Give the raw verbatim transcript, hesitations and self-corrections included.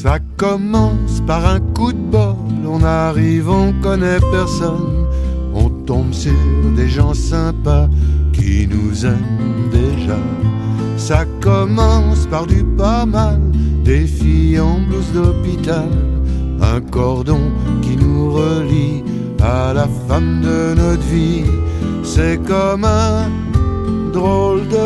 Ça commence par un coup de bol, on arrive, on connaît personne, on tombe sur des gens sympas qui nous aiment déjà. Ça commence par du pas mal, des filles en blouse d'hôpital, un cordon qui nous relie à la femme de notre vie. C'est comme un drôle de